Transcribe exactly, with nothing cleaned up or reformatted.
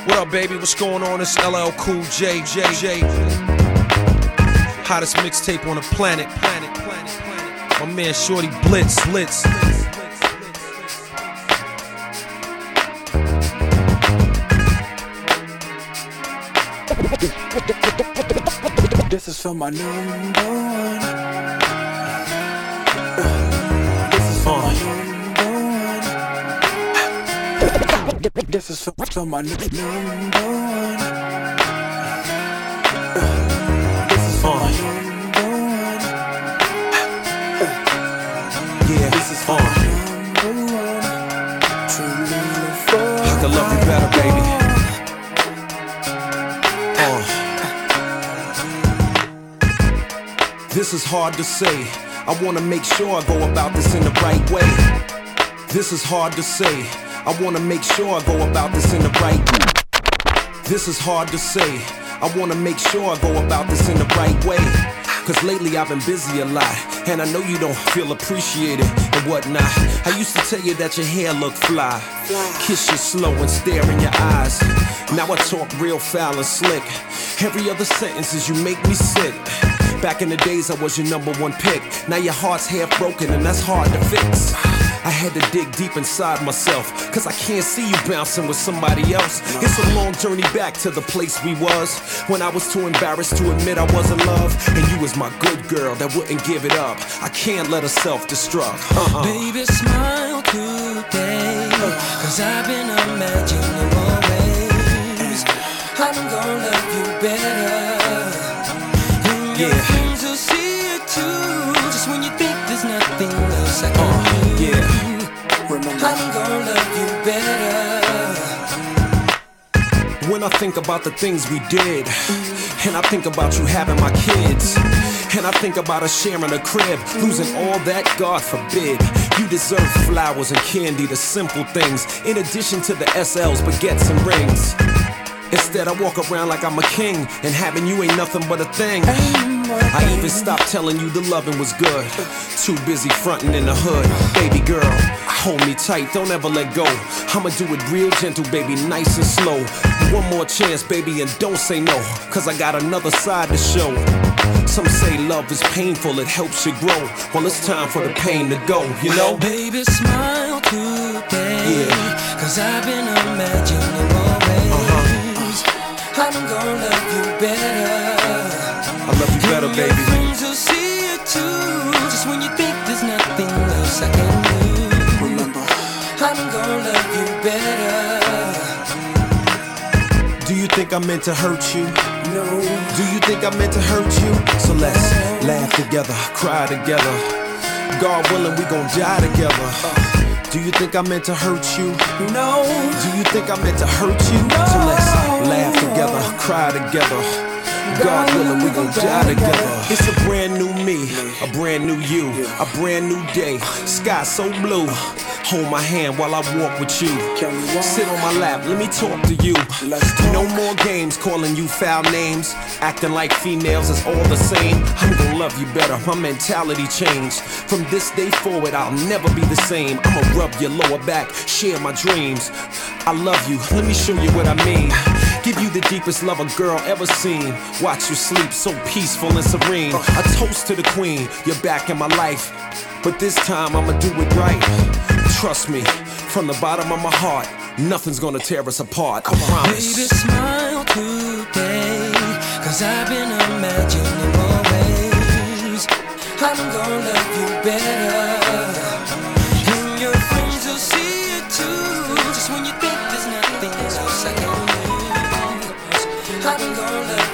What up, baby? What's going on? It's L L Cool J, J, J. Hottest mixtape on the planet, planet, planet, planet. My man Shorty Blitz, Blitz. This is for my number one. This is for my number one. This is for, for my number one. This is for my number one. Yeah, This is for my number one. Truly for I can love you better, baby. This is hard to say. I wanna make sure I go about this in the right way. This is hard to say. I wanna make sure I go about this in the right way. This is hard to say. I wanna make sure I go about this in the right way. Cause lately I've been busy a lot, and I know you don't feel appreciated and whatnot. I used to tell you that your hair looked fly, kiss you slow and stare in your eyes. Now I talk real foul and slick. Every other sentence is you make me sick. Back in the days I was your number one pick. Now your heart's half broken and that's hard to fix. I had to dig deep inside myself, cause I can't see you bouncing with somebody else. It's a long journey back to the place we was, when I was too embarrassed to admit I was in love. And you was my good girl that wouldn't give it up. I can't let her self-destruct. uh-uh. Baby, smile today, cause I've been imagining more ways I'm gonna love you better. And your Yeah. friends will see it too, just when you think there's nothing else I can Uh, do. yeah. Remember, I'm gonna love you better. When I think about the things we did, and I think about you having my kids, and I think about us sharing a crib, losing all that, God forbid. You deserve flowers and candy, the simple things, in addition to the S Ls, baguettes and rings. Instead I walk around like I'm a king, and having you ain't nothing but a thing. I even stopped telling you the loving was good, too busy fronting in the hood. Baby girl, hold me tight, don't ever let go. I'ma do it real gentle, baby, nice and slow. One more chance, baby, and don't say no, cause I got another side to show. Some say love is painful, it helps you grow. Well, it's time for the pain to go, you know? Baby, smile today, Yeah. cause I've been imagining more ways Uh-huh. I'm gonna love you better. I love you better, Your baby. friends will see it too, just when you think there's nothing else I can do. remember. I'm gonna love you better. Do you think I meant to hurt you? No, Do you think I meant to hurt you? So let's laugh together, cry together. God willing, we gon' die together. Do you think I meant to hurt you? no. Do you think I meant to hurt you? So let's laugh together, cry together. God willing, we gon' die together. It's a brand new me, a brand new you, a brand new day. Sky so blue. Hold my hand while I walk with you. Can we walk? Sit on my lap, let me talk to you. Let's talk. No more games calling you foul names, acting like females is all the same. I'm gonna love you better, my mentality changed. From this day forward, I'll never be the same. I'ma rub your lower back, share my dreams. I love you, let me show you what I mean. Give you the deepest love a girl ever seen. Watch you sleep so peaceful and serene. A toast to the queen, you're back in my life. But this time I'ma do it right. Trust me, from the bottom of my heart, nothing's gonna tear us apart, I promise. Baby, smile today, cause I've been imagining more ways I'm gonna love you better. And your friends will see it too, just when you think there's nothing else I can do. I'm gonna love